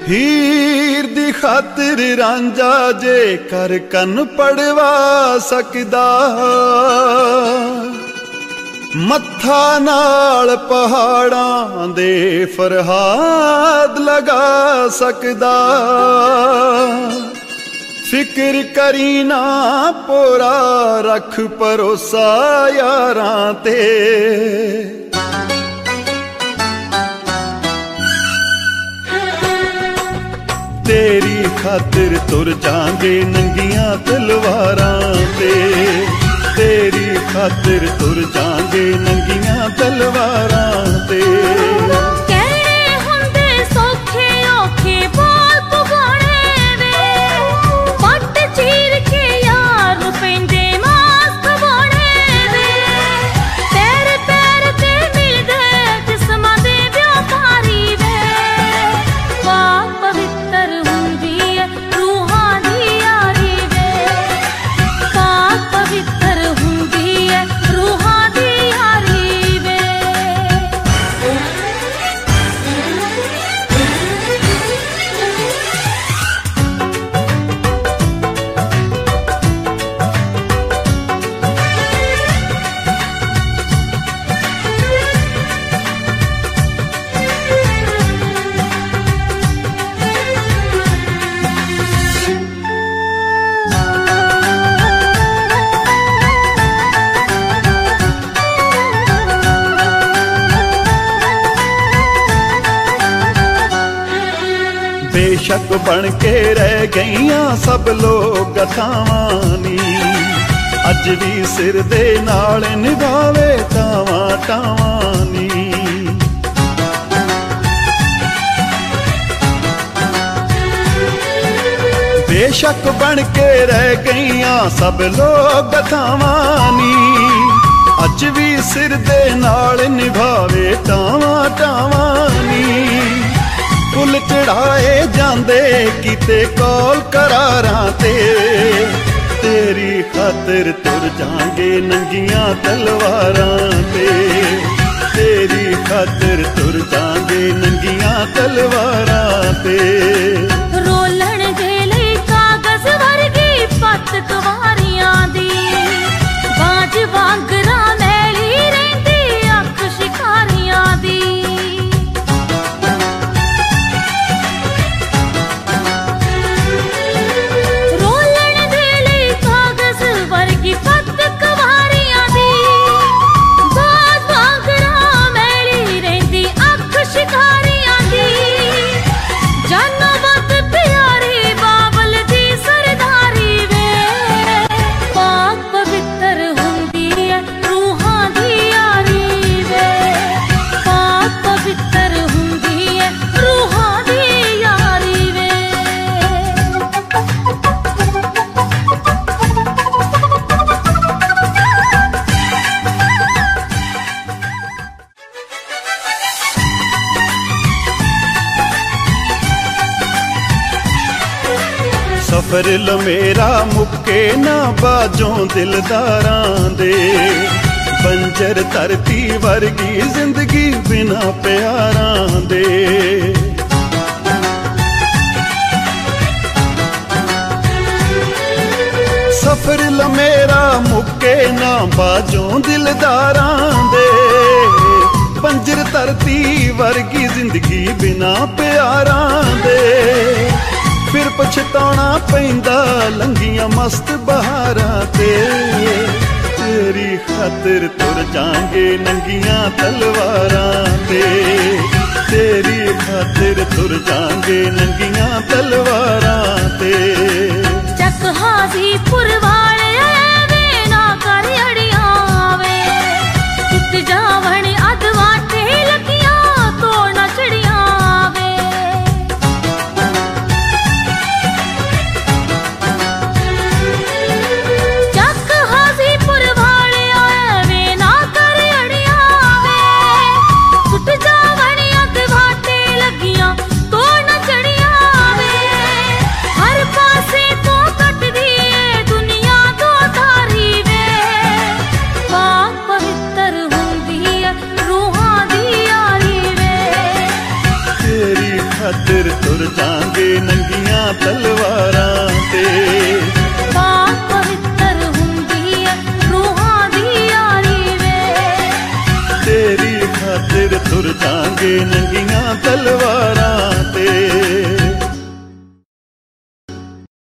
हीर दी खातिर रांझा जे कर कन पड़वा सकदा, मत्था नाल पहाड़ां दे फरहाद लगा सकदा। फिक्र करी ना पोरा रख भरोसा यारां ते, तेरी खातिर तुर जांगे नंगियां तलवारां ते, तेरी खातिर तुर जांगे नंगियां तलवारां ते। बेशक बन के रह गईयां सब लोग गथावानी, अज भी सिर दे नाल निभावे टावां टावानी। बेशक बन के रह गईयां सब लोग गथावानी, अज भी सिर दे नाल निभावे टावां टावानी। फुल चढ़ाए जांदे किते कौल करारां ते, तेरी खातिर तुर जांगे नंगियां तलवारां ते, तेरी खातिर तुर जांगे नंगियां तलवारां ते। रोलण दे लई कागज वर्गी पत कुवारियां दी, बाज वांगरा मैली रहिंदी अख शिकारियां दी। सफर लमेरा मुक्के ना बाजों दिलदारां दे, बंजर धरती वर्गी जिंदगी बिना प्यारां दे। सफर लमेरा मुक्के ना बाजों दिलदारां दे, बंजर धरती वर्गी जिंदगी बिना प्यारां दे। फिर पछताना पैंदा लंघियां मस्त बहारां ते, तेरी खातिर तुर जांगे नंगियां तलवारां ते, तेरी खातिर तुर जांगे नंगियां तलवारां ते। चक हाजीपुर वाले वे ना कर अड़ियां वे, टुट जावण अधवाटे लगियां तो ना चढ़ियां वे। जावण अधवाटे लगियां तो न चढ़ियां वे। ਖਾਤਰ ਤੁਰ ਜਾਾਂਗੇ ਨੰਗੀਆਂ ਤਲਵਾਰਾਂ ਤੇ। ਪਾਕ ਪਵਿੱਤਰ ਹੁੰਦੀ ਹੈ ਰੂਹਾਂ ਦੀ ਯਾਰੀ ਵੇ, ਤੇਰੀ ਖਾਤਰ ਤੁਰ ਜਾਾਂਗੇ ਨੰਗੀਆਂ ਤਲਵਾਰਾਂ ਤੇ।